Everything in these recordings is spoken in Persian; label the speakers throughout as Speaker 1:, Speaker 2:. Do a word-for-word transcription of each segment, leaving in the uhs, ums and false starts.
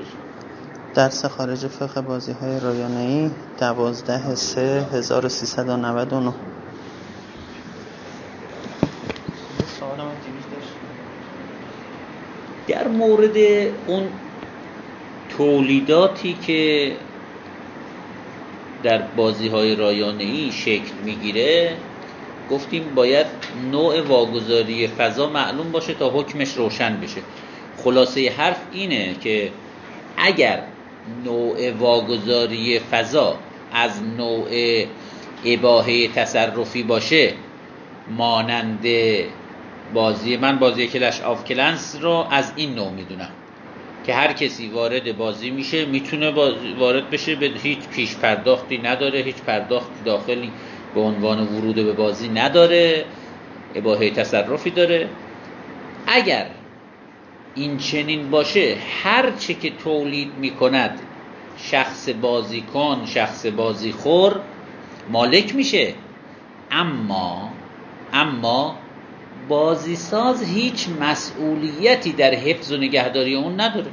Speaker 1: درس خارج فقه بازی‌های رایانه‌ای دوازده سه هزار و سیصد و نود و نه.
Speaker 2: در مورد اون تولیداتی که در بازی‌های رایانه‌ای شکل میگیره گفتیم باید نوع واگذاری فضا معلوم باشه تا حکمش روشن بشه. خلاصه حرف اینه که اگر نوع واگذاری فضا از نوع اباحه تصرفی باشه، مانند بازی من بازی کلش آف کلنس رو از این نوع میدونم که هر کسی وارد بازی میشه میتونه وارد بشه، به هیچ پیش پرداختی نداره، هیچ پرداخت داخلی به عنوان ورود به بازی نداره، اباحه تصرفی داره. اگر این چنین باشه هر چه که تولید میکند شخص بازیکن، شخص بازیخور مالک میشه، اما اما بازیساز هیچ مسئولیتی در حفظ و نگهداری اون نداره.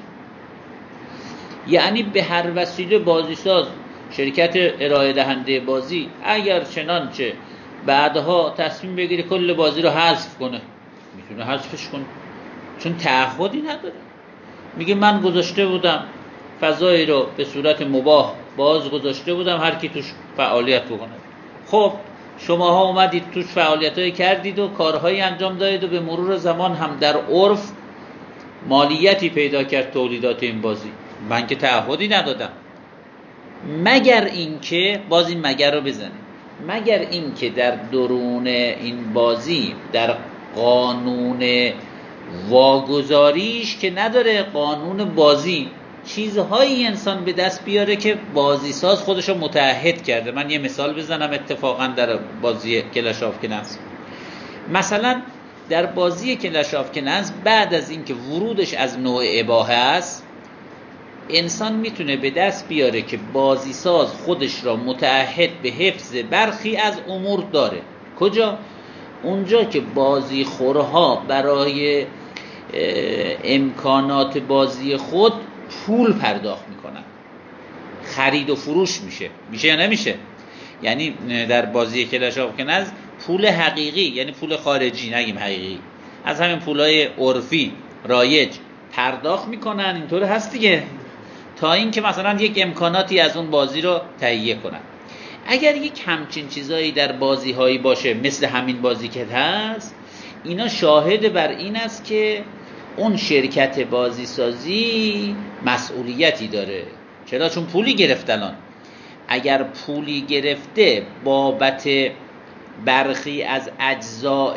Speaker 2: یعنی به هر وسیله بازیساز، شرکت ارائه دهنده بازی اگر چنانچه بعدها تصمیم بگیره کل بازی رو حذف کنه میتونه حذفش کنه، چون تعهدی نداره. میگه من گذاشته بودم فضایی رو به صورت مباح باز گذاشته بودم، هر کی توش فعالیت بکنه. خب شماها اومدید توش فعالیتایی کردید و کارهایی انجام دادید و به مرور زمان هم در عرف مالیتی پیدا کرد تولیدات این بازی. من که تعهدی ندادم، مگر اینکه باز این مگر رو بزنه، مگر اینکه در درون این بازی در قانون واگذاریش که نداره، قانون بازی چیزهایی انسان به دست بیاره که بازیساز خودش رو متعهد کرده. من یه مثال بزنم اتفاقا در بازی کلش آف کلنس. مثلا در بازی کلش آف کلنس بعد از اینکه ورودش از نوع اباحه است، انسان میتونه به دست بیاره که بازیساز خودش را متعهد به حفظ برخی از امور داره. کجا؟ اونجا که بازیخورها برای امکانات بازی خود پول پرداخت میکنن، خرید و فروش میشه میشه یا نمیشه؟ یعنی در بازی کلش آف کلنس پول حقیقی، یعنی پول خارجی نگیم حقیقی، از همین پولای عرفی رایج پرداخت میکنن. اینطور هست دیگه، تا این که مثلا یک امکاناتی از اون بازی رو تهیه کنن. اگر یک همچین چیزایی در بازی هایی باشه مثل همین بازی که هست، اینا شاهد بر این است که اون شرکت بازی سازی مسئولیتی داره. چرا؟ چون پولی گرفت. الان اگر پولی گرفته بابت برخی از اجزاء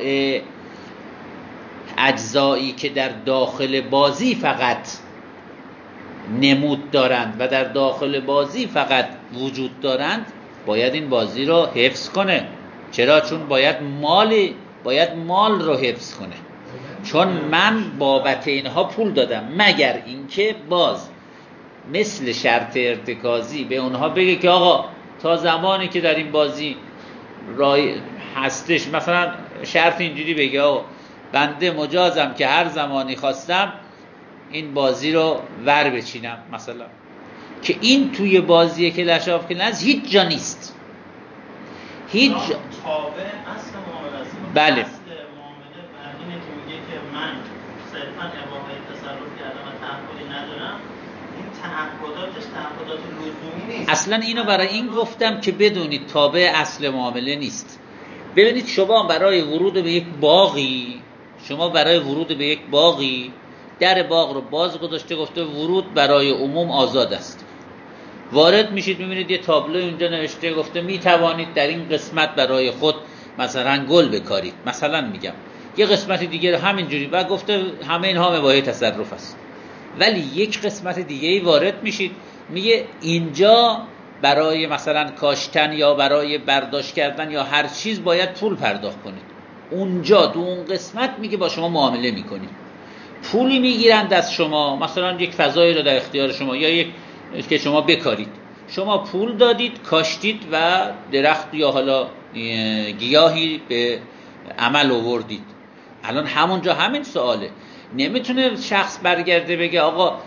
Speaker 2: اجزایی که در داخل بازی فقط نمود دارند و در داخل بازی فقط وجود دارند، باید این بازی رو حفظ کنه. چرا؟ چون باید مال باید مال رو حفظ کنه، چون من بابت اینها پول دادم. مگر اینکه باز مثل شرط ارتکازی به اونها بگه که آقا تا زمانی که در این بازی رای هستش، مثلا شرط اینجوری بگه آقا بنده مجازم که هر زمانی خواستم این بازی رو ور بچینم، مثلا. که این توی بازی کلش آف کلنس هیچ جا نیست، هیچ جا.
Speaker 3: تابع اصل معامله است.
Speaker 2: بله.
Speaker 3: اصل معامله بر اینه که میگه که من صرفاً اباحه تصرف کردم و تعهدی ندارم. این تعهداتش تعهدات لزومی نیست.
Speaker 2: اصلا اینو برای این گفتم که بدونید تابع اصل معامله نیست. ببینید شما برای ورود به یک باغی شما برای ورود به یک باغی در باغ رو باز گذاشته، گفته ورود برای عموم آزاد است. وارد میشید میبینید یه تابلو اونجا نوشته گفته می توانید در این قسمت برای خود مثلا گل بکارید، مثلا میگم یه قسمت دیگه همینجوری و گفته همه اینها اباحه تصرف است. ولی یک قسمت دیگه ای وارد میشید میگه اینجا برای مثلا کاشتن یا برای برداشت کردن یا هر چیز باید پول پرداخت کنید. اونجا تو اون قسمت میگه با شما معامله میکنید، پولی میگیرند از شما، مثلا یک فضایی رو در اختیار شما یا یک که شما بکارید، شما پول دادید، کاشتید و درخت یا حالا گیاهی به عمل آوردید. الان همونجا همین سواله. نمیتونه شخص برگرده بگه آقا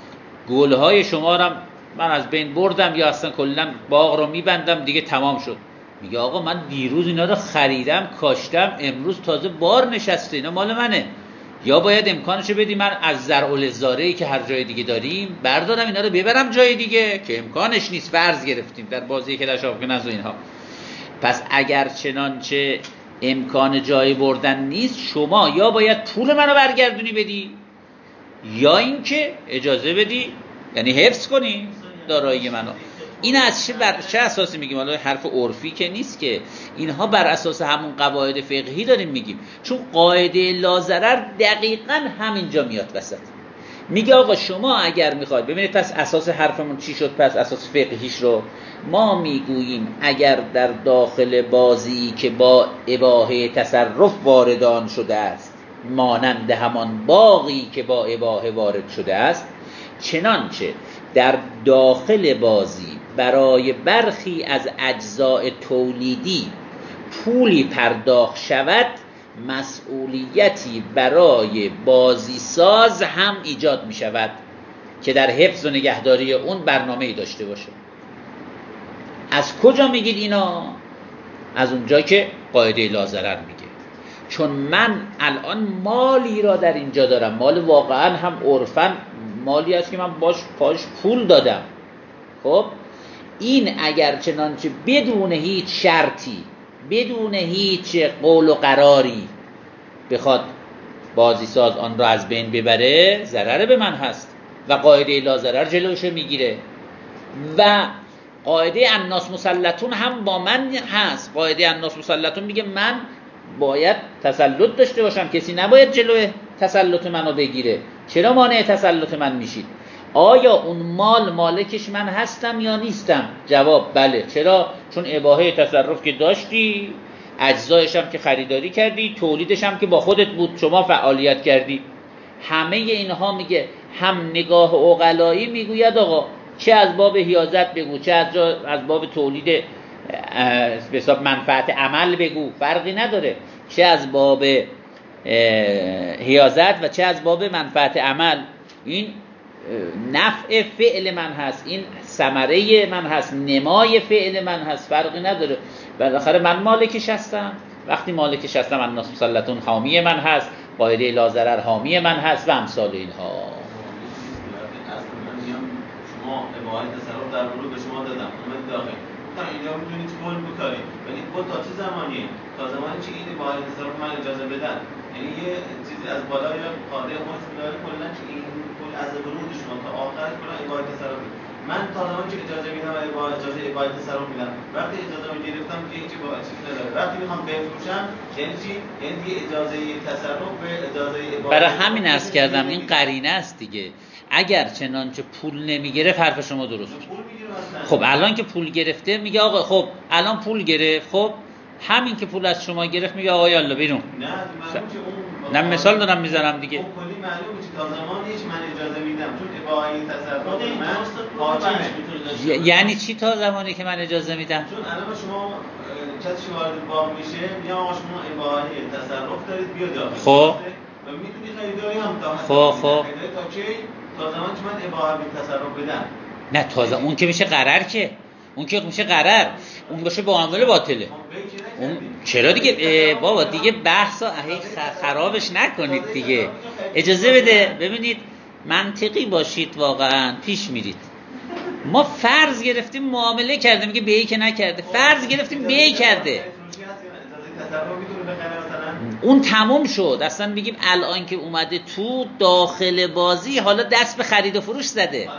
Speaker 2: گلهای شما رو من از بین بردم یا اصلا کلا باغ رو میبندم دیگه تمام شد. میگه آقا من دیروز اینا رو خریدم کاشتم امروز تازه بار نشسته اینا مال منه. یا باید امکانشو بدی من از زرع الزارعی که هر جای دیگه داریم بردارم اینا رو ببرم جای دیگه که امکانش نیست. فرض گرفتیم در بازی که در شاپکنز و اینها. پس اگر چنانچه امکان جای بردن نیست شما یا باید پول منو برگردونی بدی یا اینکه اجازه بدی یعنی حفظ کنی دارایی منو. این از چه بر چه اساسی میگیم؟ حالا حرف عرفی که نیست که، اینها بر اساس همون قواعد فقهی داریم میگیم. چون قاعده لاضرر دقیقاً همینجا میاد وسط. میگه آقا شما اگر میخواید ببینید پس اساس حرفمون چی شد. پس اساس فقهیش رو ما میگوییم اگر در داخل بازی که با اباحه تصرف واردان شده است مانند همان باغی که با اباحه وارد شده است، چنانچه در داخل بازی برای برخی از اجزاء تولیدی پولی پرداخت شود، مسئولیتی برای بازی ساز هم ایجاد می شود که در حفظ و نگهداری اون برنامه‌ای داشته باشه. از کجا میگید اینا؟ از اونجا که قاعده لاضرر میگه. چون من الان مالی را در اینجا دارم، مال واقعا هم عرفاً مالی است که من باش پاش پول دادم. خب این اگر چنانچه بدون هیچ شرطی بدون هیچ قول و قراری بخواد بازی ساز آن را از بین ببره ضرر به من هست و قاعده لاضرر جلوش میگیره. و قاعده الناس مسلطون هم با من هست. قاعده الناس مسلطون میگه من باید تسلط داشته باشم، کسی نباید جلوی تسلط منو بگیره. چرا مانع تسلط من میشید؟ آیا اون مال مالکش من هستم یا نیستم؟ جواب بله. چرا؟ چون اباحه تصرف که داشتی، اجزایش هم که خریداری کردی، تولیدش هم که با خودت بود، شما فعالیت کردی. همه اینها میگه هم نگاه عقلایی میگوید آقا چه از باب حیازت بگو چه از, از باب تولید به حساب منفعت عمل بگو فرقی نداره، چه از باب حیازت و چه از باب منفعت عمل، این نفع فعل من هست، این ثمره من هست، نمای فعل من هست، فرقی نداره. بالاخره من مالکش هستم. وقتی مالکش هستم الناس مسلطون حامی من هست، قاعده لاضرر حامی من هست و امثال اینها.
Speaker 4: شما اباحه تصرف در ورود به شما دادم اومد داخل گفتم اینجا میتونید گل بکارید، ولی گل تا چه زمانیه؟ تا زمانی که این اباحه تصرف من اجازه بدن. یعنی یه چیزی از بالای قاعده خودش میذاره کلا که این گل از ورود شما تا آخرش کلا اباحه تصرف. من تا زمانی که اجازه میدم اباحه اجازه اباحه تصرف میدم. وقتی اجازه میگرفتم دیگه هیچ اباحه چیزی نداره. وقتی میخوام بفروشم یعنی چی؟ یعنی دیگه اجازه تصرف به اجازه اباحه.
Speaker 2: برای همین عرض کردم این قرینه است دیگه. اگر چنانچه پول نمیگرفت حرف شما درست. خب الان که پول گرفته میگه آقا خب الان پول گرفت، خب همین که پول از شما گرفت میگه آقا یالا بیرون.
Speaker 4: نه معلومه
Speaker 2: نه مثال دارم میزنم دیگه.
Speaker 4: خب کلی معلومه که تا زمانیش من اجازه میدم چون اباحه تصرف من حاکمه.
Speaker 2: یعنی چی تا زمانی که من اجازه میدم؟
Speaker 4: چون الان شما کسی وارد باغ میشه میگه آقا شما اباحه تصرف دارید بیا داخل.
Speaker 2: خب
Speaker 4: و میتونی خریداری هم تا
Speaker 2: خب خب
Speaker 4: تا کی؟ تا زمانی که من اباحه تصرف بدم.
Speaker 2: نه تازه اون که میشه قرار، که اون که میشه قرار، اون باشه معامله باطله. اون چرا دیگه بابا دیگه بحثا خرابش نکنید دیگه، اجازه بده. ببینید منطقی باشید، واقعا پیش میرید. ما فرض گرفتیم معامله کرده، میگه بیعی که نکرده، فرض گرفتیم بیعی کرده، اون تموم شد. اصلا بگیم الان که اومده تو داخل بازی حالا دست به خرید و فروش زده.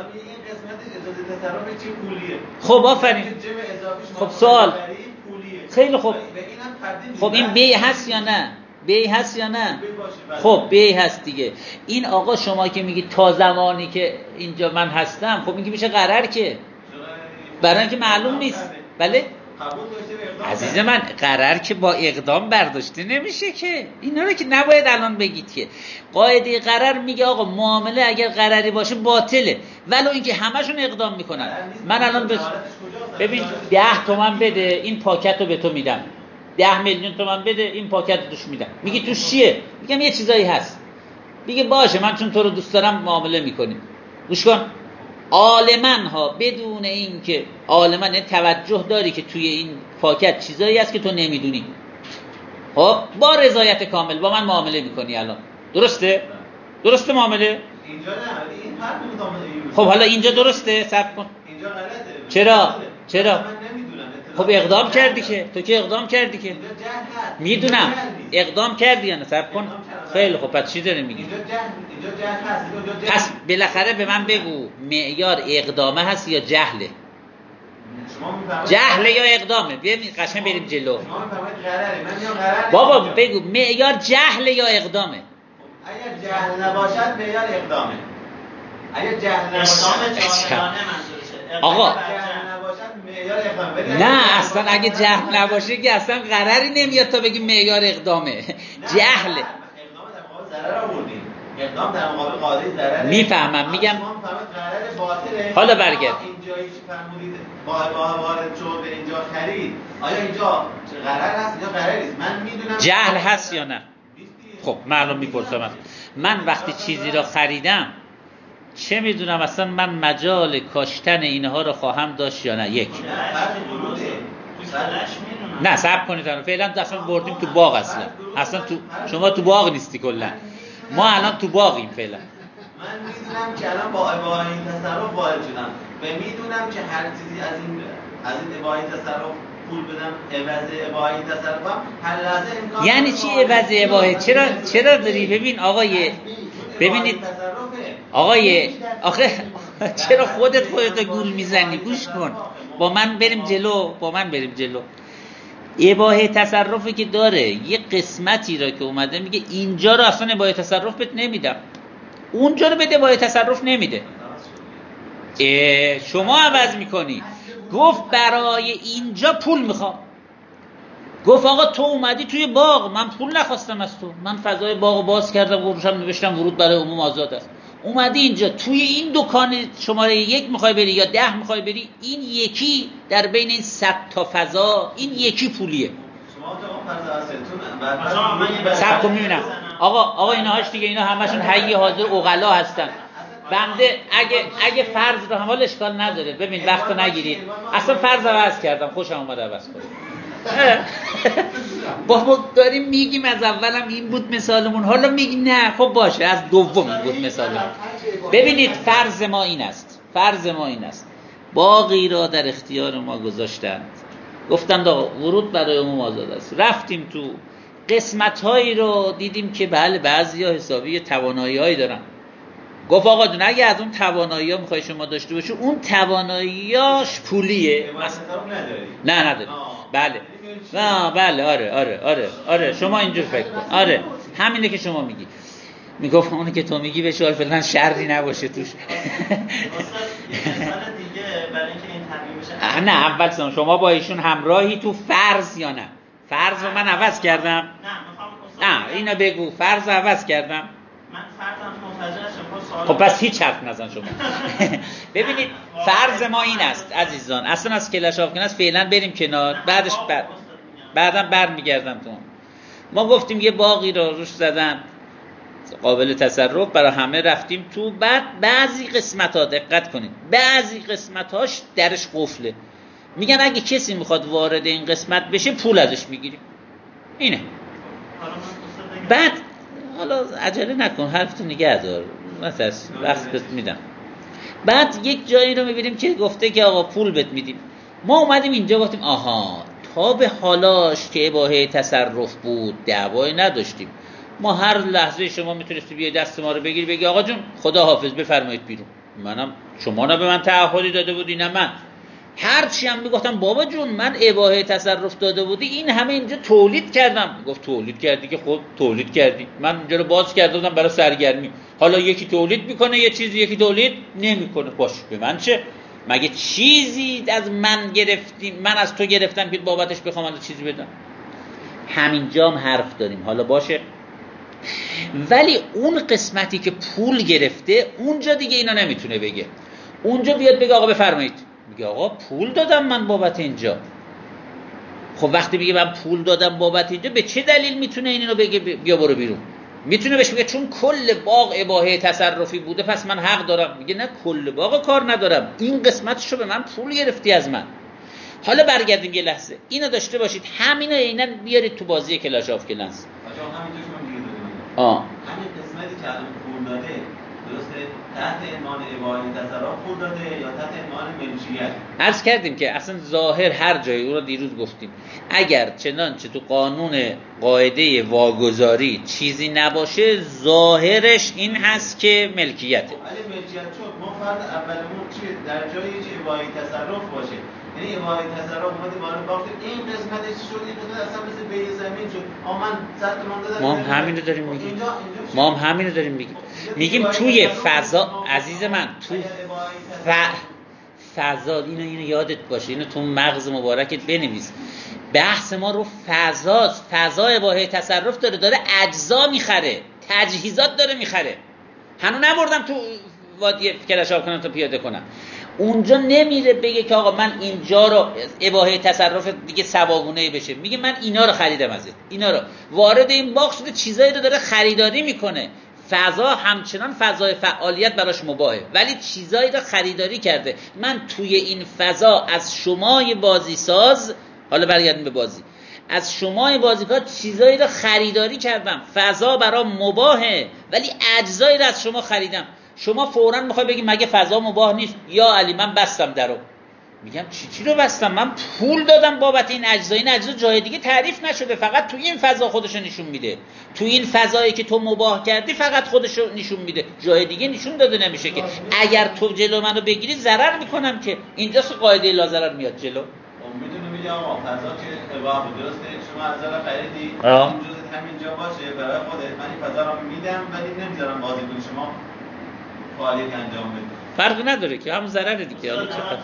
Speaker 2: خب آفرین. خب سوال خیلی خوب. خب این بیع هست یا نه؟ بیع هست یا نه؟ خب بیع هست دیگه. این آقا شما که میگی تا زمانی که اینجا من هستم، خب میگی میشه قرار، که برای اینکه معلوم نیست. بله عزیز من، قرار که با اقدام برداشته نمیشه که. اینا رو که نباید الان بگید که. قاعده قرار میگه آقا معامله اگر قراری باشه باطله، ولو اینکه همشون اقدام میکنن. من الان بس... ببین ده تومن بده این پاکت رو به تو میدم، ده میلیون تومن بده این پاکت رو توش میدم. میگی توش چیه؟ میگم یه چیزایی هست. میگه باشه من چون تو رو دوست دارم معامله میکنیم. گوش کن، عالماً ها بدون این که عالماً توجه داری که توی این پاکت چیزایی هست که تو نمیدونی، خب با رضایت کامل با من معامله میکنی الان، درسته؟ درسته معامله؟
Speaker 4: اینجا نه، این فرق میکنه.
Speaker 2: خب حالا اینجا درسته؟ صبر کن.
Speaker 4: اینجا غلطه.
Speaker 2: چرا؟ چرا؟
Speaker 4: من نمیدونم.
Speaker 2: خب اقدام کردی که، تو که اقدام کردی که.
Speaker 4: اینجا جهل هست.
Speaker 2: میدونم. اقدام کردی یا نه؟ صبر کن. خیلی خب پس چی داری میگی؟
Speaker 4: اینجا جهل، اینجا جهل هست. اینجا جهل.
Speaker 2: پس بالاخره به من بگو معیار اقدامه هست یا جهله؟ جهله یا اقدامه؟ بیایم قشنگ بریم جلو.
Speaker 4: شما میفرمایید قراره، من میگم قراره.
Speaker 2: بابا بگو معیار جهله یا اقدامه؟
Speaker 4: اگر جهل نباشد معیار اقدامه. اگر جهل نباشد
Speaker 3: جاهلانه منظورشه.
Speaker 2: آقا
Speaker 4: جهل نباشد معیار اقدامه.
Speaker 2: نه اصلا اگه جهل نباشه که اصلا قراری نمیاد تا بگی معیار اقدامه. جهل
Speaker 4: اقدام در مقابل ضرر آوردیم. اقدام در مقابل قاعده ضرر.
Speaker 2: میفهمم میگم.
Speaker 4: شما میفهمید قرار باطله.
Speaker 2: حالا برگرد.
Speaker 4: اینجایی که فرمودید با با وارد شد به اینجا خرید. آیا اینجا قرار هست یا قرار نیست؟ من میدونم
Speaker 2: جهل هست یا نه؟ خب معلوم میپرسم. من وقتی چیزی را خریدم چه میدونم اصلا من مجال کاشتن اینها رو خواهم داشت یا نه؟ یک نه صبر کنید الان فعلا اصلا بردیم تو باغ، اصلا اصلا تو شما تو باغ نیستی کلا، ما الان تو باغیم فعلا.
Speaker 4: من میدونم که الان با اباحه این تصرف وارد شدم و میدونم که هر چیزی از این از این اباحه تصرف پول بدم عوض اباحه این تصرفم هر لحظه امکان.
Speaker 2: یعنی چی عوض اباحه؟ چرا چرا داری؟ ببین آقای ببینید آقای آخه چرا خودت خودت گول میزنی؟ گوش کن با من بریم جلو، با من بریم جلو. اباحه تصرفی که داره یه قسمتی را که اومده میگه اینجا رو اصلا اباحه تصرف بهت نمیدم، اونجا رو بده اباحه تصرف نمیده. شما عوض میکنی. گفت برای اینجا پول میخوام. گفت آقا تو اومدی توی باغ، من پول نخواستم از تو، من فضای باغ باز کردم و روشم نوشتم ورود برای عموم آزاد است. اومدی اینجا توی این دکان شماره یک میخوای بری یا ده میخوای بری، این یکی در بین این صد تا فضا این یکی پولیه. سب کن میبینم آقا آقا اینهاش دیگه، اینا همشون حی حاضر عقلا هستن. بنده اگه اگه فرض رو هم اشکال نداره، ببین وقتو نگیرید، اصلا فرض عوض کردم، خوشم اومد عوض کنم. بابا داریم میگیم از اولم این بود مثالمون، حالا میگی نه خب باشه از دوم این بود مثالمون. ببینید فرض ما این است، فرض ما این است باغی را در اختیار ما گذاشتند، گفتند آقا ورود برای عموم آزاد است. رفتیم تو قسمت‌هایی رو دیدیم که بله بعضی‌ها حسابی توانایی‌هایی دارن. گفت آقا جون اگه از اون توانایی‌ها می‌خوای شما داشته باشی، اون تواناییاش پولیه. نه نداری. بله. نه بله آره آره آره آره شما اینجور فکر کن. آره همینه که شما میگی. میگفت اونی که تو میگی بشه فعلا شرطی نباشه توش.
Speaker 3: مثلا دیگه برای اینکه این تعبیر بشه،
Speaker 2: نه اول شما با ایشون همراهی تو فرض یا نه؟ فرض رو من عوض کردم.
Speaker 3: نه میخوام
Speaker 2: نه اینو بگو فرض عوض کردم.
Speaker 3: من فرضم متوجه نشم.
Speaker 2: خب پس هیچ حرف نزن شما. ببینید فرض ما این است عزیزان، اصلا از کلش آف کناس فعلا بریم کنار، بعدش بعد بعدم برمیگردم تو. ما گفتیم یه باقی رو روش زدن قابل تصرف، برای همه رفتیم تو. بعد بعضی قسمت ها دقت کنید، بعضی قسمت هاش درش قفله، میگن اگه کسی میخواد وارد این قسمت بشه پول ازش میگیریم. اینه. بعد حالا عجله نکن، حرفتو نگه دار، نترس، وقت بهت میدم. بعد یک جایی رو میبینیم که گفته که آقا پول بهت میدیم. ما اومدیم اینجا گفتیم آها تا به حالاش که اباحه تصرف بود دعوایی نداشتیم، ما هر لحظه شما میتونستی بیای دست ما رو بگیری بگی آقا جون خدا حافظ بفرمایید بیرون، منم شما نه به من تعهدی داده بودی نه من. هرچی هم میگفتم بابا جون من اباحه تصرف داده بودی این همه اینجا تولید کردم. گفت تولید کردی که خب تولید کردی، من اینجا رو باز کرده بودم برای سرگرمی، حالا یکی تولید میکنه یه چیزی یکی تولید نمیکنه، باش به من چه؟ مگه چیزی از من گرفتی من از تو گرفتم که بابتش بخوام از چیزی بدم؟ همینجا هم حرف داریم. حالا باشه، ولی اون قسمتی که پول گرفته اونجا دیگه اینا نمیتونه بگه. اونجا بیاد بگه آقا بفرمایید، میگه آقا پول دادم من بابت اینجا. خب وقتی میگه من پول دادم بابت اینجا به چه دلیل میتونه اینو بگه بیا برو بیرون؟ میتونه بهش بگه چون کل باغ اباحه تصرفی بوده پس من حق دارم. میگه نه، کل باغ کار ندارم، این قسمتشو به من پول گرفتی از من. حالا برگردیم یه لحظه اینو داشته باشید، همینو عیناً بیارید تو بازی کلاش آف کلنس.
Speaker 4: آجا همینطور شما دیگه دارید.
Speaker 2: آه
Speaker 4: همین قسمتی که الان پول داده درسته تحت عنوان اباحه تصرف پول داده یا تحت عنوان ملکیت؟
Speaker 2: عرض کردیم که اصلا ظاهر هر جایی، اون رو دیروز گفتیم، اگر چنانچه تو قانون قاعده واگذاری چیزی نباشه ظاهرش این هست که ملکیته.
Speaker 4: ولی ملکیت شد ما فرض اولمون چیه؟ در جایی که اباحه تصرف باشه، یعنی اباحه تصرف اومده وارد باخت، این قسمتش شد، این قسمت اصلا مثل بیع زمین شد. آ من صد تومن دادم.
Speaker 2: ما هم همین رو داریم میگیم. ما هم همین رو داریم میگیم. میگیم توی فضا عزیز من، تو ف... فضا، اینو اینو یادت باشه، اینو تو مغز مبارکت بنویس. بحث ما رو فضاست. فضا اباحه تصرف داره، داره اجزا میخره، تجهیزات داره میخره. هنوز نبردم تو وادی کلاش آب کنم تا پیاده کنم. اونجا نمیره بگه که آقا من اینجا رو اباحه تصرف دیگه سواگونه‌ای بشه. میگه من اینا رو خریدم ازت، اینا رو وارد این باغ شده، چیزایی رو داره خریداری میکنه. فضا همچنان فضای فعالیت براش مباهه، ولی چیزایی رو خریداری کرده. من توی این فضا از شمای بازی ساز، حالا برگردیم به بازی، از شمای بازیکار چیزایی رو خریداری کردم، فضا برام مباهه ولی اجزایی رو از شما خریدم. شما فوراً میخوای بگی مگه فضا مباح نیست؟ یا علی من بستم درو. میگم چی چی رو بستم؟ من پول دادم بابت این اجزا. این اجزا جای دیگه تعریف نشده، فقط تو این فضا خودشو نشون میده. تو این فضایی که تو مباح کردی فقط خودشو نشون میده، جای دیگه نشون داده نمیشه. که اگر تو جلو منو بگیری ضرر میکنم، که اینجاست قاعده لا ضرر میاد جلو.
Speaker 4: میتونه میگه آقا فضا که اباحه بود، درسته شما از اول خریدی، این جزء همینجا باشه برای خودت، من این فضا رو میدم ولی نمیذارم بازی کنی شما فعالیت انجام بدید.
Speaker 2: فرقی نداره که همون ضرره دیگه. حالا چقدر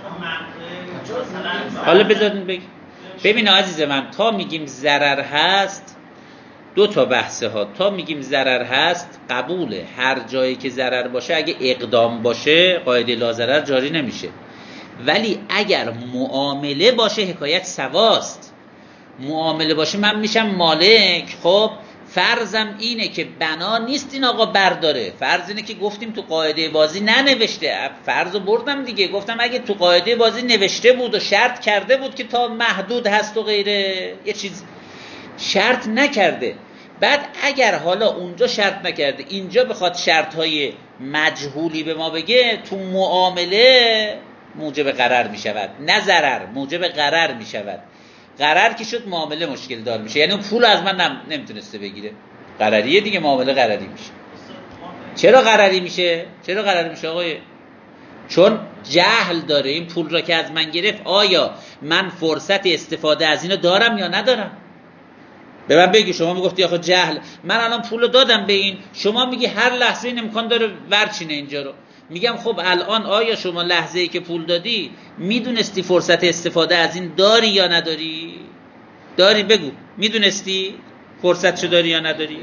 Speaker 2: حالا بذارین بگی. ببین عزیز من، تا میگیم ضرر هست دو تا بحثه ها. تا میگیم ضرر هست قبوله، هر جایی که ضرر باشه اگه اقدام باشه قاعده لا ضرر جاری نمیشه. ولی اگر معامله باشه حکایت سواست. معامله باشه من میشم مالک، خب فرضم اینه که بنا نیست این آقا برداره. فرض اینه که گفتیم تو قاعده بازی ننوشته، فرضو بردم دیگه، گفتم اگه تو قاعده بازی نوشته بود و شرط کرده بود که تا محدود هست و غیره، یه چیز شرط نکرده. بعد اگر حالا اونجا شرط نکرده اینجا بخواد شرطهای مجهولی به ما بگه، تو معامله موجب غرر می شود، نه ضرر، موجب غرر می شود. غرر که شد معامله مشکل دار میشه، یعنی اون پول از من نم... نمیتونسته بگیره. غرریه دیگه، معامله غرری میشه. چرا غرری میشه؟ چرا غرری میشه آقای؟ چون جهل داره. این پول را که از من گرفت آیا من فرصت استفاده از اینو دارم یا ندارم؟ به من بگی. شما میگفتی آخه جهل، من الان پولو دادم به این، شما میگی هر لحظه این امکان داره ورچینه اینجا رو. میگم خب الان آیا شما لحظه ای که پول دادی میدونستی فرصت استفاده از این داری یا نداری؟ داری بگو، میدونستی فرصت چه داری یا نداری؟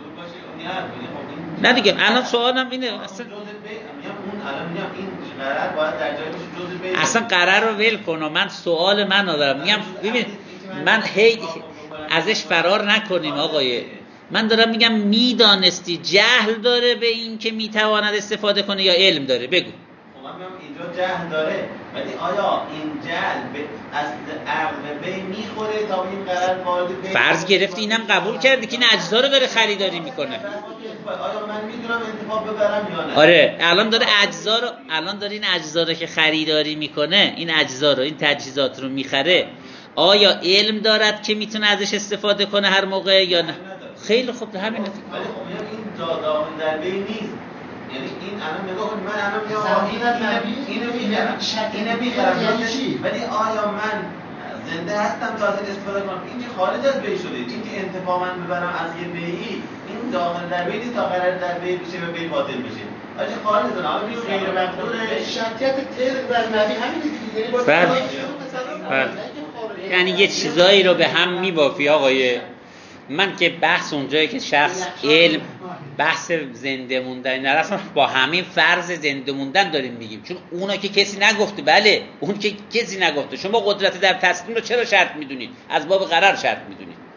Speaker 2: نه دیگه الان سوالم اینه اصلا اصلا قرار رو ول کن. من سوال من دارم میگم ببین من هی ازش فرار نکنیم آقای. من دارم میگم میدانستی جهل داره به این که میتواند استفاده کنه یا علم داره؟ بگو.
Speaker 4: خب من میگم اینجا جهل داره، ولی آیا این جهل به از عقل به میخوره تا این قرار وارد به
Speaker 2: فرض گرفتی اینم قبول کردی که این اجزا رو داره خریداری میکنه.
Speaker 4: آیا من میتونم انتخاب ببرم یا نه؟
Speaker 2: آره الان داره اجزا رو الان داره این اجزا رو که خریداری میکنه، این اجزا رو، این تجهیزات رو میخره، آیا علم دارد که میتونه ازش استفاده کنه هر موقع یا نه؟ خیلی خوب همین
Speaker 4: ولی خب این داخل در بین نیست. یعنی این الان نگاه کن، من الان میام اینو میگم اینو میگم ولی آیا من زنده هستم تا از این استفاده کنم؟ این که خارج از بی شده، این که انتفاع من ببرم از یه بیعی، این داخل در بی نیست تا قرار در بی بشه و بی باطل بشه. آجی خارج از اون حالا بیرون غیر مقدوره
Speaker 3: شرطیت طبق بر نبی همین دیگه.
Speaker 2: بله بله، یعنی یه چیزایی رو به هم میبافی آقای. من که بحث اونجایی که شخص علم بحث زنده موندن نه، اصلا با همین فرض زنده موندن داریم میگیم، چون اونا که کسی نگفته. بله اون که کسی نگفته. شما قدرت در تصمیم رو چرا شرط میدونید؟ از باب قرار شرط میدونید.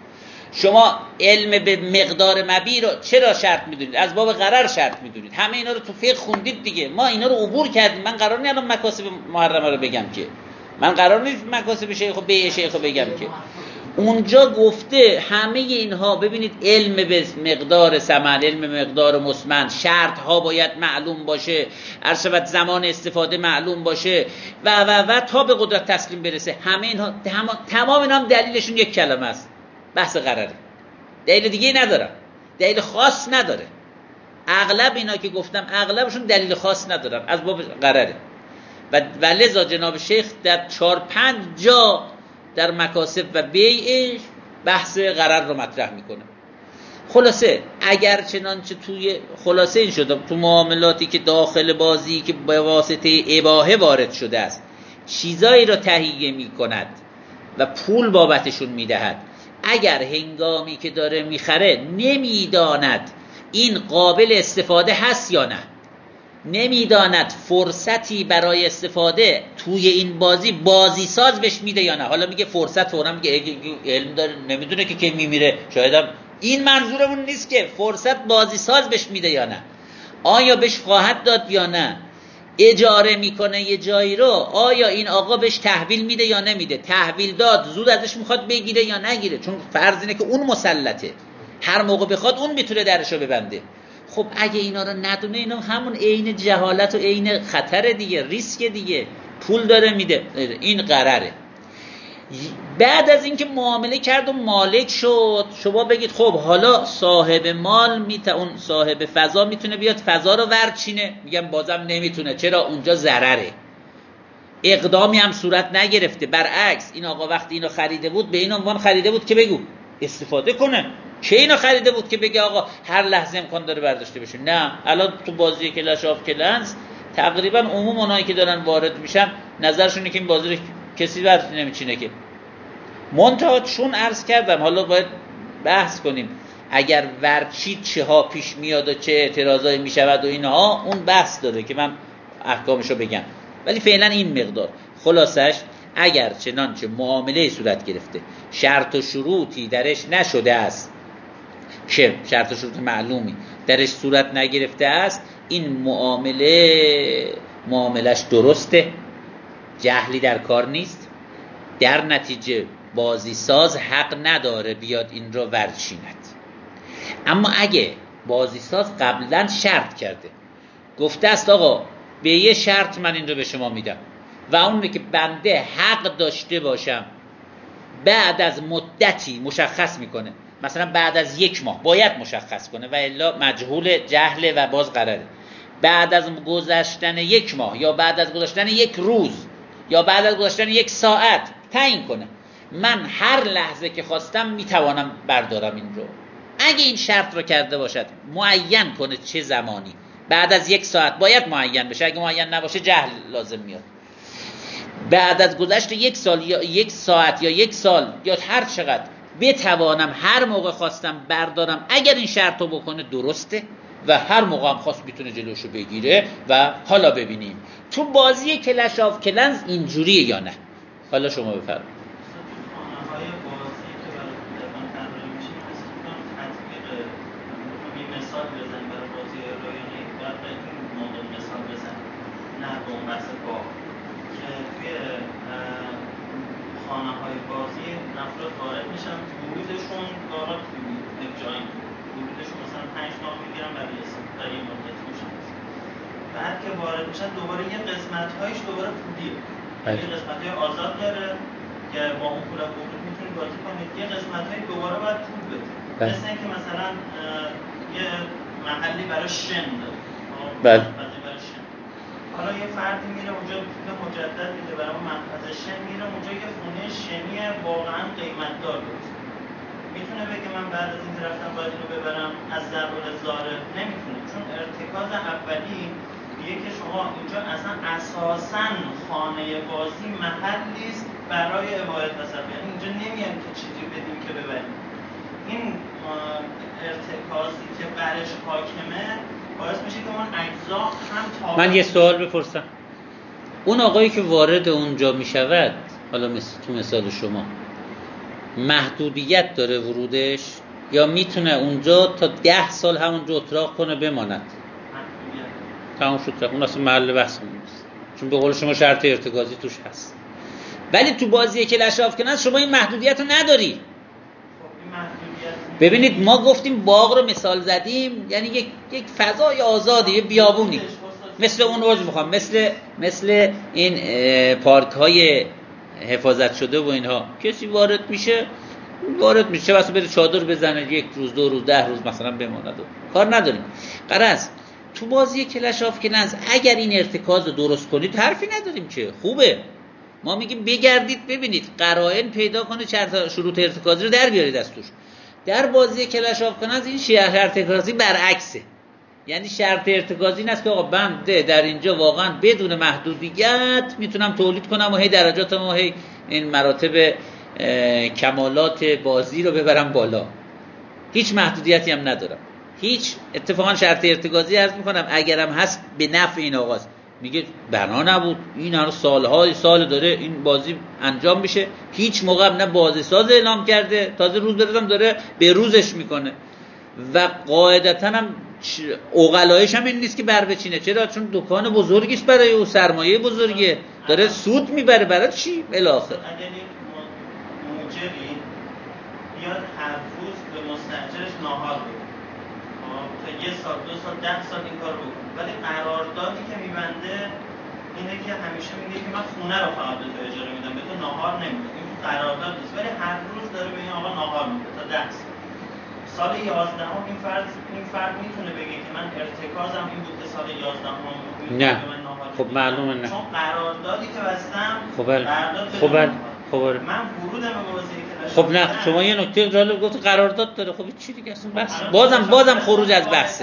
Speaker 2: شما علم به مقدار مبی رو چرا شرط میدونید؟ از باب غرر شرط میدونید. همه اینا رو تو فقه خوندید دیگه. ما اینا رو عبور کردیم. من قرار نیست الان مکاسب محرمه رو بگم که، من قرار نیست مکاسب شیخ و بیع شیخ رو بگم که. اونجا گفته همه اینها، ببینید علم به مقدار ثمن، علم به مقدار مسمن، شرط ها باید معلوم باشه، ارشبت زمان استفاده معلوم باشه و و و تا به قدرت تسلیم برسه. همه اینها تمام اینا هم دلیلشون یک کلمه است، بحث قراره. دلیل دیگه ندارم، دلیل خاص نداره. اغلب اینا که گفتم اغلبشون دلیل خاص ندارن، از باب قراره. و ولذا جناب شیخ در چهار پنج جا در مکاسب و بیعش بحث قرار رو مطرح میکنه. خلاصه اگر چنانچه توی خلاصه این شده تو معاملاتی که داخل بازی که به واسطه اباحه وارد شده است چیزایی را تهیه میکند و پول بابتشون میدهد، اگر هنگامی که داره میخره نمیداند این قابل استفاده هست یا نه، نمیداند فرصتی برای استفاده توی این بازی بازی ساز بهش میده یا نه. حالا میگه فرصت، فورا میگه علم داره نمیدونه که کی میمیره، شایدم این منظورمون نیست که فرصت بازی ساز بهش میده یا نه، آیا بهش خواهد داد یا نه، اجاره میکنه یه جایی رو، آیا این آقا بهش تحویل میده یا نمیده، تحویل داد زود ازش میخواد بگیره یا نگیره، چون فرض اینه که اون مسلطه، هر موقع بخواد اون میتونه درشو ببنده. خب اگه اینا رو ندونه، اینا همون عین جهالت و عین خطر دیگه، ریسک دیگه، پول داره میده، این قراره. بعد از اینکه معامله کرد و مالک شد، شما بگید خب حالا صاحب مال میتونه، اون صاحب فضا میتونه بیاد فضا رو ورچینه، میگم بازم نمیتونه، چرا؟ اونجا ضرره، اقدامی هم صورت نگرفته. برعکس این آقا وقتی اینو خریده بود به این عنوان خریده بود که بگو استفاده کنه، چه اینو خریده بود که بگه آقا هر لحظه امکان داره برداشته بشه؟ نه. الان تو بازی کلش آف کلنز تقریبا عموم اونایی که دارن وارد میشن نظرشونه که این بازی رو کسی ورد نمیچینه که. منتها چون عرض کردم حالا باید بحث کنیم اگر ورچید چه ها پیش میاد و چه اعتراضایی میشود و اینها، اون بحث داره که من احکامشو بگم، ولی فعلا این مقدار. خلاصش اگر چنانچه معامله صورت گرفته شرط و شروطی درش نشده است، که شرط و شروط معلومی درش صورت نگرفته است، این معامله معاملش درسته، جهلی در کار نیست، در نتیجه بازی ساز حق نداره بیاد این رو ورچیند. اما اگه بازی ساز قبلا شرط کرده، گفته است آقا به یه شرط من این رو به شما میدم و اونه که بنده حق داشته باشم بعد از مدتی مشخص میکنه، مثلا بعد از یک ماه باید مشخص کنه و الا مجهول جهله و باز قراره، بعد از گذشتن یک ماه یا بعد از گذشتن یک روز یا بعد از گذشتن یک ساعت تعیین کنه من هر لحظه که خواستم میتوانم بردارم این رو. اگه این شرط رو کرده باشد معین کنه چه زمانی، بعد از یک ساعت باید معین بشه، اگه معین نباشه جهل لازم میاد، بعد از گذشت یک سال یا یک ساعت یا یک سال یا هر چقدر بتوانم هر موقع خواستم بردارم، اگر این شرط رو بکنه درسته و هر موقع هم خواست میتونه جلوشو بگیره. و حالا ببینیم تو بازی کلش آف کلنز اینجوریه یا نه. حالا شما بفرمایید.
Speaker 3: خانه های بازی افراد وارد میشن، ورودشون دارا یک جایی ورودشون مثلا پنج ماه میگیرن برای استفاده یه مدت میشن، بعد که وارد میشن دوباره یه قسمت هایش دوباره پولیه، یه قسمت های آزاد داره که با اون پول ورود میتونید بازی کنید، یه قسمت های دوباره باید پول بدید، مثل اینکه مثلا یه محلی برای شن داره،
Speaker 2: بله
Speaker 3: حالا یه فردی میره اونجا پول مجدد میده برای محفظه شن، میره اونجا یه خونه شنی واقعا قیمت دار درست میتونه بگه من بعد از این رفتم باید اینو ببرم از ضرب الزاره؟ نمیتونه، چون ارتکاز اولی میگه که شما اینجا اصلا اساساً خانه بازی محلی است برای عبادت تصرف، یعنی اینجا نمیان که چیزی بدیم که ببریم. این ارتکازی که برش حاکمه باعث میشه که اون اجزا هم تا
Speaker 2: من یه سوال بپرسم. اون آقایی که وارد اونجا میشود، حالا مثل تو مثال شما، محدودیت داره ورودش یا میتونه اونجا تا ده سال همونجا اتراق کنه بماند؟ تمام شد. اون اصلا محل بحث نیست، چون به قول شما شرط ارتکازی توش هست. ولی تو بازی کلش آف کنز شما این محدودیت رو نداری. ببینید ما گفتیم باغ رو مثال زدیم، یعنی یک یک فضای آزادی، یه بیابونی، مثل اون روز میخوام مثل مثل این پارک های حفاظت شده و اینها، کسی وارد میشه وارد میشه واسه بره چادر بزنه یک روز دو روز ده روز مثلا بماند و کار نداریم. غرض تو بازی کلش آف کلنز اگر این ارتکاز رو درست کنید حرفی نداریم که خوبه. ما میگیم بگردید ببینید قرائن پیدا کنه، شروط ارتکازی رو در بیارید از توش. در بازی کلش آف کلنز این شرط ارتکازی برعکسه، یعنی شرط ارتکازی این است که آقا بنده در اینجا واقعا بدون محدودیت میتونم تولید کنم و هی درجات ما هی این مراتب کمالات بازی رو ببرم بالا، هیچ محدودیتی هم ندارم. هیچ اتفاقا شرط ارتکازی عرض میکنم اگرم هست به نفع این آقاست، میگه بنا نبود این هر سالهای سال داره این بازی انجام میشه، هیچ موقع نه بازی ساز اعلام کرده، تازه روز برسم داره به روزش میکنه و قاعدتا هم عقلایش هم این نیست که بر بچینه. چرا؟ چون دکان بزرگیست برای او، سرمایه بزرگیه، داره سود میبره. برای چی؟ بالاخره
Speaker 3: اگر این موجبی بیاد هر روز به مستاجرش ناهار بده تا یه سال دو سال ده سال این کار بکنه، ولی قراردادی که میبنده اینه که همیشه میگه که من خونه رو فقط به تو اجاره میدم، به تو ناهار نمیدم. این قرارداد نیست، ولی هر روز داره به این آقا ناهار میده تا ده سال. سال یازدهم این فرد این فرد میتونه بگه که من ارتکازم این بود که سال یازدهم
Speaker 2: نه.
Speaker 3: به من ناهار.
Speaker 2: خب معلومه نه،
Speaker 3: چون قراردادی که بستم
Speaker 2: خب بله خب بله خب بله
Speaker 3: من ورودم به بازی کلش.
Speaker 2: خب نه شما یه نکته جالب گفت قرارداد داره. خب چی دیگه اصلا بحث بازم بازم خروج از بحثه.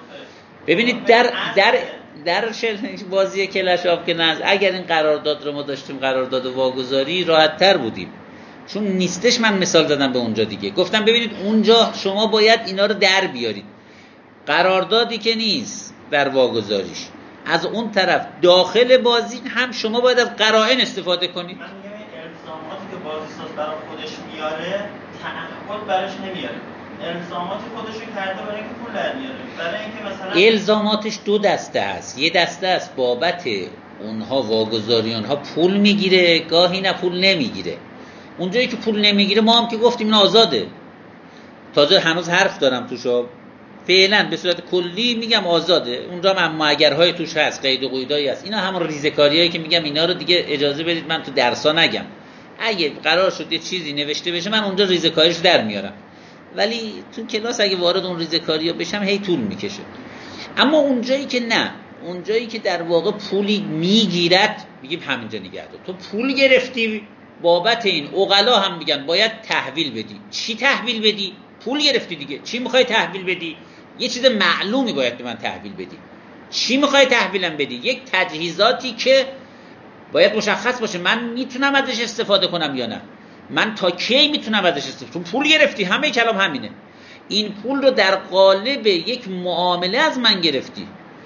Speaker 2: ببینید در در در بازی کلش آف کلنز اگر این قرارداد رو ما داشتیم، قرارداد واگذاری، راحت تر بودیم. چون نیستش من مثال زدم به اونجا دیگه، گفتم ببینید اونجا شما باید اینا رو در بیارید. قراردادی که نیست در واگذاریش، از اون طرف داخل بازی هم شما باید از قرائن استفاده کنید.
Speaker 3: من میگم الزاماتی که بازیساز برای خودش میاره تعهد براش نمیاره، الزاماتی خودش رو کرده برای اینکه پول در میاره. برای اینکه مثلا
Speaker 2: الزاماتش دو دسته است، یه دسته است بابت اونها واگذاری اونها پول میگیره، گاهی نه پول نمیگیره. اونجایی که پول نمیگیره ما هم که گفتیم این آزاده، تازه هنوز حرف دارم توشا، فعلا به صورت کلی میگم آزاده. اونجا هم اما اگرهای توش هست، قید و قیودایی هست، اینا همون ریزه‌کاریایی که میگم اینا رو دیگه اجازه بدید من تو درسا نگم. اگه قرار شد یه چیزی نوشته بشه من اونجا ریزه‌کاریش در میارم، ولی تو کلاس اگه وارد اون ریزه‌کاریا بشم هی طول میکشه. اما اونجایی که نه، اونجایی که در واقع پولی میگیرد میگیم همینجا نگه دار. تو پول گرفتی بابت این، عقلا هم میگن باید تحویل بدی. چی تحویل بدی؟ پول گرفتی دیگه، چی میخوای تحویل بدی؟ یه چیز معلومی باید به من تحویل بدی. چی میخوای تحویلم بدی؟ یک تجهیزاتی که باید مشخص باشه من میتونم ازش استفاده کنم یا نه، من تا کی میتونم ازش استفاده کنم. پول گرفتی، همه کلام همینه. این پول رو در قالب یک معامله از من گرفتی،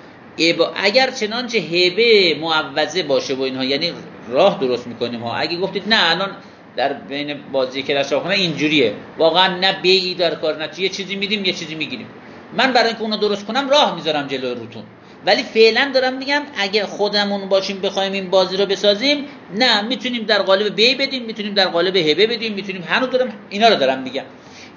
Speaker 2: اگر چنانچه هبه معوضه باشه و اینها، یعنی راه درست میکنیم ها. اگه گفتید نه الان در بین بازی کلش آف کلنز اینجوریه، واقعا نه بیعی در کار، نه یه چیزی میدیم یه چیزی میگیریم، من برای اینکه اونو درست کنم راه میذارم جلوی روتون. ولی فعلا دارم میگم اگه خودمون باشیم بخوایم این بازی رو بسازیم، نه میتونیم در قالب بیع بدیم، میتونیم در قالب هبه بدیم، میتونیم هنوز دارم اینا رو دارم میگم.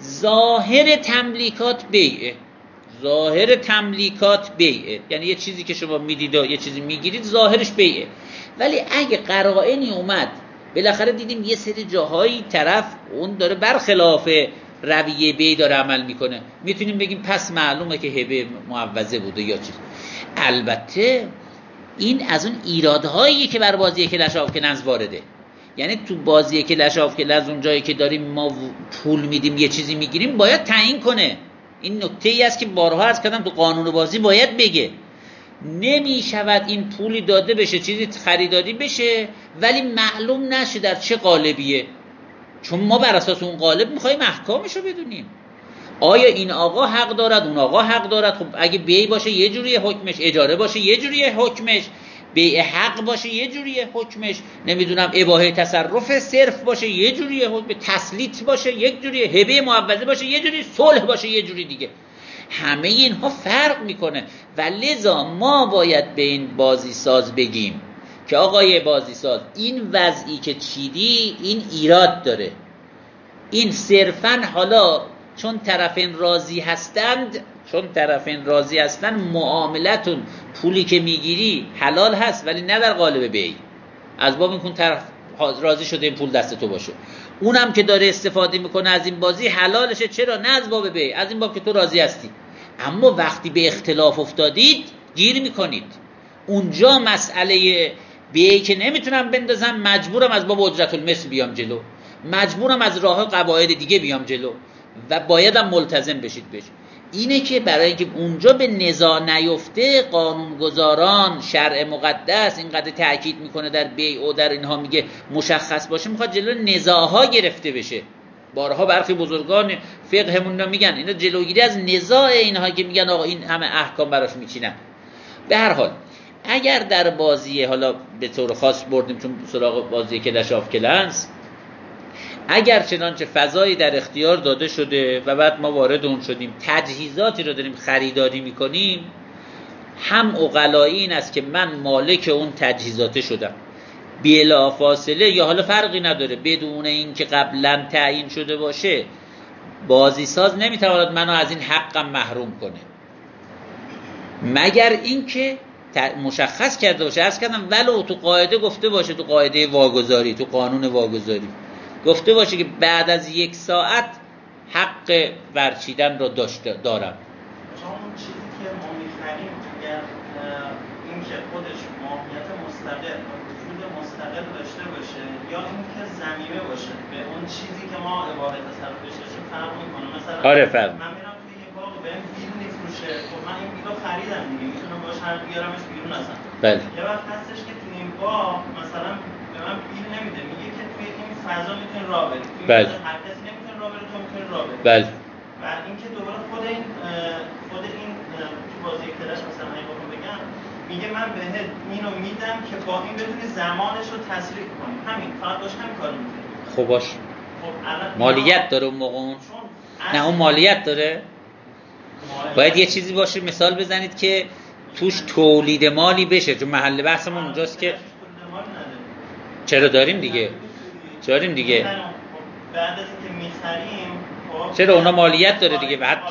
Speaker 2: ظاهر تملیکات بیعه، ظاهر تملیکات بیعه، یعنی یه چیزی که شما میدید و یه چیزی میگیرید ظاهرش بیعه. ولی اگه قرائنی اومد بالاخره دیدیم یه سری جاهایی طرف اون داره برخلاف رویه بیع داره عمل میکنه، میتونیم بگیم پس معلومه که هبه معوضه بوده یا چیز. البته این از اون ایرادهایی که بر بازی کلش آف کلنز وارده. یعنی تو بازی کلش آف کلنز اون جایی که داریم ما پول میدیم یه چیزی میگیریم باید تعیین کنه. این نکته ای است که بارها عرض کردم تو قانون بازی باید بگه. نمی شود این پولی داده بشه، چیزی خریداری بشه ولی معلوم نشه در چه قالبیه، چون ما بر اساس اون قالب میخوایم احکامش رو بدونیم. آیا این آقا حق دارد، اون آقا حق دارد؟ خب اگه بیع باشه یه جوریه حکمش، اجاره باشه یه جوریه حکمش. بیع حق باشه یه جوریه حکمش، نمیدونم اباحه تصرف صرف باشه یه جوریه حکم، تسلیط باشه یک جوریه، هبه معوضه باشه یه جوری، صلح باشه یه جوری دیگه. همه اینها فرق میکنه و لذا ما باید به این بازی ساز بگیم که آقای بازی ساز این وضعی که چیدی این ایراد داره، این صرفاً حالا چون طرفین راضی هستند چون طرفین راضی هستند معاملتون پولی که میگیری حلال هست ولی نه در قالب بیع، از باب این کن طرف راضی شده این پول دست تو باشه، اونم که داره استفاده میکنه از این بازی حلالشه، چرا؟ نه از باب بیع، از این باب که تو راضی هستی. اما وقتی به اختلاف افتادید گیر میکنید، اونجا مسئله بیعی که نمیتونم بندازم، مجبورم از باب اجرت المثل بیام جلو، مجبورم از راه قواعد دیگه بیام جلو و بایدم ملتزم بشید بشه. اینه که برای اینکه اونجا به نزاع نیفته قانونگذاران شرع مقدس اینقدر تاکید میکنه در بیع و در اینها میگه مشخص باشه، میخواد جلو نزاعها گرفته بشه. بارها برخی بزرگان فقهمون میگن اینا جلوگیری از نزاع اینها که میگن آقا این همه احکام براش میچینن. به هر حال اگر در بازی، حالا به طور خاص بردیم چون سراغ بازی کلش آف کلنس، اگر چنانچه فضایی در اختیار داده شده و بعد ما وارد اون شدیم، تجهیزاتی رو داریم خریداری میکنیم، هم عقلایی این است که من مالک اون تجهیزات شدم بلا فاصله، یا حالا فرقی نداره بدون این که قبلا تعیین شده باشه، بازی ساز نمیتواند منو از این حقم محروم کنه مگر اینکه مشخص کرده باشه. عرض کردم ولو تو قاعده گفته باشه، تو قاعده واگذاری، تو قانون واگذاری گفته باشه که بعد از یک ساعت حق ورچیدن رو داشته دارم.
Speaker 3: اون چیزی که ما می‌خریم اگر این که خودش ماهیت مستقل و وجود مستقل داشته باشه یا اینکه ضمیمه باشه به اون چیزی که ما اباحه تصرف بهش داشتیم فرق می‌کنه. مثلا
Speaker 2: آره فرق.
Speaker 3: من میرم توی یه باغ بهم بیل میفروشه، خب من این بیلو خریدم دیگه، میتونم باهاش هر بیارمش بیرون اصلا.
Speaker 2: بله.
Speaker 3: یه وقت هستش که توی این باغ مثلا به من بیل نمیده، میگه که توی این فضا میتونی راه بری، توی
Speaker 2: بله.
Speaker 3: هر کسی نمیتونه راه بره، تو میتونی راه بری.
Speaker 2: بله.
Speaker 3: و اینکه دوباره خود این خود این تو بازی کلش مثلا اگه بخوام بگم میگه من بهت اینو میدم که با این بتونی زمانش رو تسریع کنی، همین فقط باش همین کارو میکنی.
Speaker 2: خب باش.
Speaker 3: خب الان
Speaker 2: مالیت داره اون موقع اون؟ نه اون مالیت داره؟ مالیت باید یه چیزی باشه مثال بزنید که توش تولید مالی بشه، چون محل بحثمون اونجاست که چرا داریم دیگه داریم دیگه
Speaker 3: بعد از اینکه می‌خریم
Speaker 2: چرا اونا مالیت داره دیگه. بعد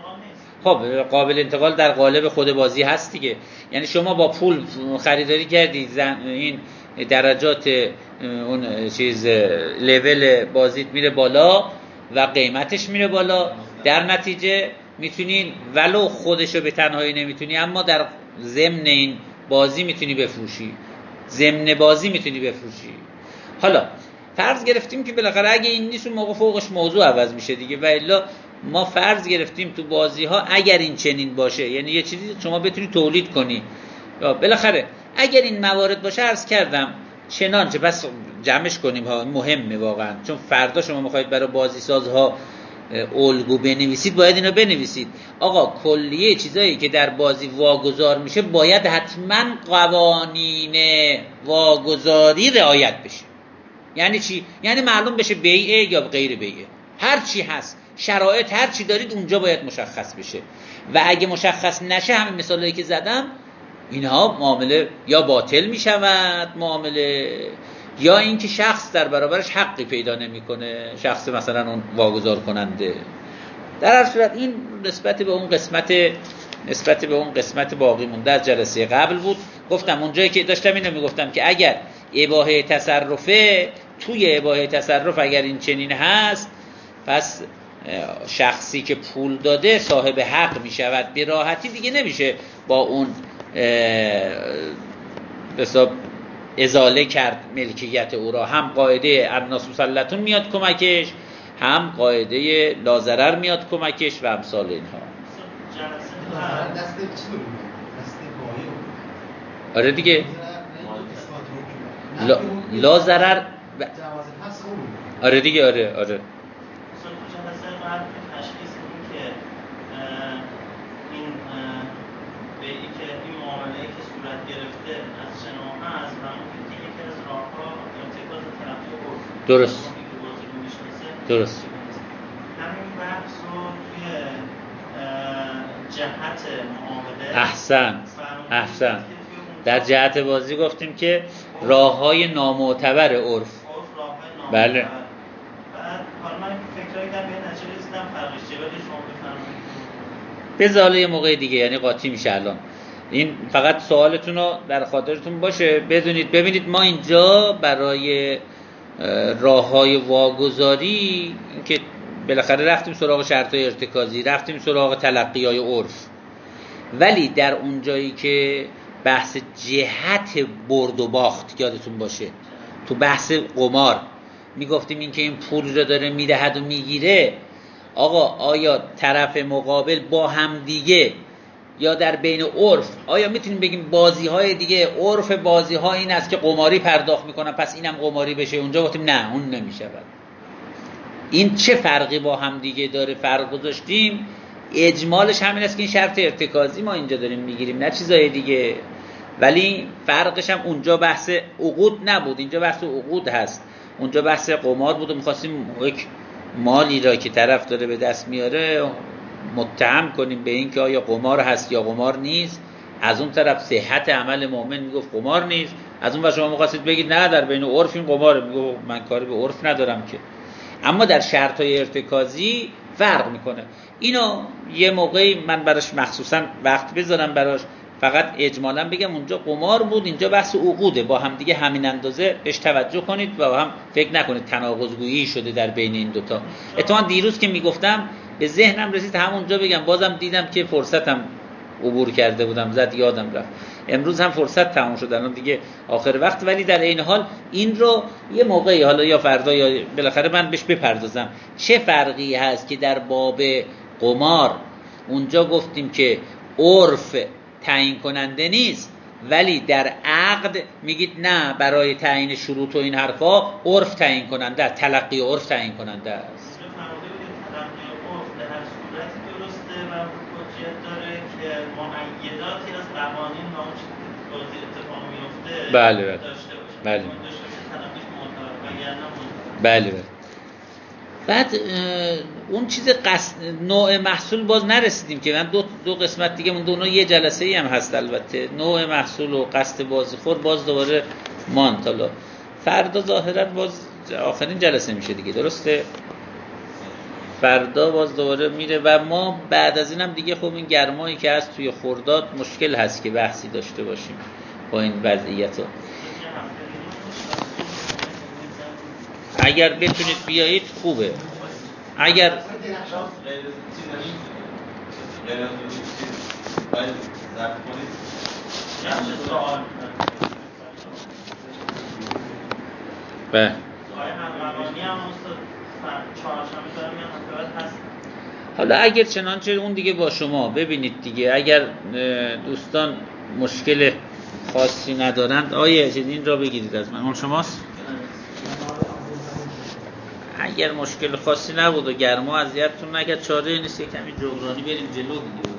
Speaker 2: خب قابل انتقال در قالب خود بازی هست دیگه، یعنی شما با پول خریداری کردی، این درجات اون چیز لول بازیت میره بالا و قیمتش میره بالا، در نتیجه میتونین ولو خودشو به تنهایی نمیتونی اما در ضمن این بازی میتونی بفروشی، ضمن بازی میتونی بفروشی. حالا فرض گرفتیم که بالاخره اگه این نیست اون موقع فوقش موضوع عوض میشه دیگه، و الا ما فرض گرفتیم تو بازی ها اگر این چنین باشه، یعنی یه چیزی شما بتونی تولید کنی، یا بالاخره اگر این موارد باشه، عرض کردم چنانچه بس جمعش کنیم ها، مهمه واقعا، چون فردا شما میخواید برای بازی سازها الگو بنویسید باید اینو بنویسید. آقا کلیه چیزایی که در بازی واگذار میشه باید حتما قوانین واگذاری رعایت بشه. یعنی چی؟ یعنی معلوم بشه بیعه یا غیر بیعه، هر چی هست شرایط هر چی دارید اونجا باید مشخص بشه، و اگه مشخص نشه همین مثالایی که زدم اینها معامله یا باطل میشود معامله، یا اینکه شخص در برابرش حقی پیدا نمیکنه، شخص مثلا اون واگذار کننده. در هر صورت این نسبت به اون قسمت نسبت به اون قسمت باقی مونده از جلسه قبل بود. گفتم اونجایی که داشتم اینو میگفتم که اگر اباحه تصرفه، توی اباحه تصرف اگر این چنین هست، پس شخصی که پول داده صاحب حق میشود، به راحتی دیگه نمیشه با اون حساب ازاله کرد ملکیت او را. هم قاعده الناس مسلطون میاد کمکش، هم قاعده لا ضرر میاد کمکش و امثال اینها.
Speaker 5: دست چی بود؟ دست بایی.
Speaker 2: آره دیگه لا, لا ضرر ب... آره دیگه آره آره
Speaker 3: این بیعی که این معامله‌ای که صورت گرفته از
Speaker 2: درست درست.
Speaker 3: همین بحث رو توی جهت معامله
Speaker 2: احسن احسن در جهت بازی گفتیم که راه‌های نامعتبر عرف. بله.
Speaker 3: بعد حالا من فکرایی کردم به نتیجه رسیدم فرقش چیه، ولی شما بفرمایید.
Speaker 2: بذار یه موقع دیگه، یعنی قاطی میشه الان. این فقط سوالتون رو در خاطرتون باشه بدونید. ببینید ما اینجا برای راه‌های واگذاری که بالاخره رفتیم سراغ شرط‌های ارتکازی، رفتیم سراغ تلقی‌های عرف، ولی در اون جایی که بحث جهت برد و باخت یادتون باشه، تو بحث قمار میگفتیم این که این پول رو داره میدهد و میگیره، آقا آیا طرف مقابل با هم دیگه یا در بین عرف آیا میتونیم بگیم بازی‌های دیگه عرف بازی‌ها این است که قماری پرداخت میکنن پس اینم قماری بشه؟ اونجا گفتیم نه، اون نمیشه. این چه فرقی با هم دیگه داره فرق گذاشتیم؟ اجمالش همین است که این شرط ارتکازی ما اینجا داریم میگیریم، نه چیزای دیگه. ولی فرقش هم اونجا بحث عقود نبود، اینجا بحث عقود هست. اونجا بحث قمار بود و می‌خواستیم یک مالی را که طرف داره به دست میاره متهم کنیم به این که آیا قمار هست یا قمار نیست. از اون طرف صحت عمل مؤمن میگفت قمار نیست، از اون ور شما می‌خواستید بگید نه در بین عرف این قماره، میگه من کاری به عرف ندارم که. اما در شرط‌های ارتکازی فرق میکنه. اینو یه موقعی من براش مخصوصا وقت بذارم براش، فقط اجمالا بگم اونجا قمار بود، اینجا بحث عقوده، با هم دیگه همین اندازه بهش توجه کنید و با هم فکر نکنید تناقض‌گویی شده در بین این دوتا. اتفاقا دیروز که میگفتم به ذهنم رسید همونجا بگم، بازم دیدم که فرصتم عبور کرده بودم، زد یادم رفت. امروز هم فرصت تمام شد، الان دیگه آخر وقت، ولی در این حال این رو یه موقعی حالا یا فردا یا بالاخره من بهش بپردازم. چه فرقی هست که در باب قمار اونجا گفتیم که عرف تعیین کننده نیست، ولی در عقد میگید نه، برای تعیین شروط و این حرفا عرف تعیین کننده است، تلقی عرف تعیین کننده است.
Speaker 3: معیداتی از قوانین و اون چیزی که بازی اتفاق میفته
Speaker 2: بله بله
Speaker 3: داشته باشه.
Speaker 2: بله
Speaker 3: بله
Speaker 2: بله. بعد اون چیز قصد نوع محصول باز نرسیدیم که من دو دو قسمت دیگه مونده، اونها یه جلسه ای هم هست البته. نوع محصول و قصد بازیخور باز دوباره مانتالا فردا ظاهرا باز آخرین جلسه میشه دیگه، درسته؟ فردا باز دوباره میره و ما بعد از اینم دیگه خب این گرمایی که هست توی خرداد مشکل هست که بحثی داشته باشیم با این وضعیت ها. اگر بتونید بیایید خوبه. اگر به حالا اگر چنانچه اون دیگه با شما ببینید دیگه. اگر دوستان مشکل خاصی ندارند آیه این را بگیرید از من. اون شماست؟ اگر مشکل خاصی نبود و گرما اذیتتون نکرد چاره نیست، کمی جبرانی بریم جلو دیگه.